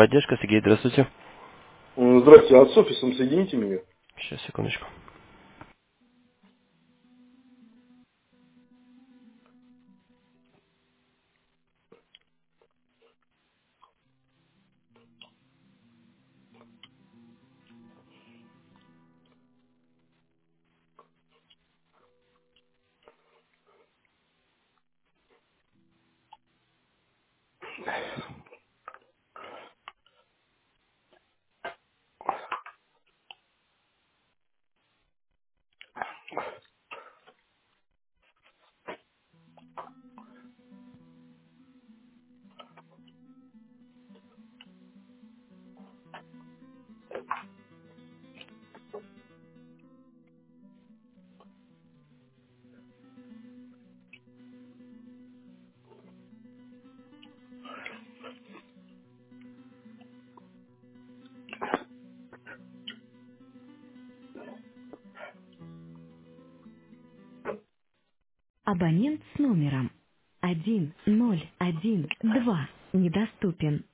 техподдержка. Сергей, здравствуйте. Здравствуйте, а с офисом соедините меня. Сейчас, секундочку. Абонент с номером 1012 недоступен.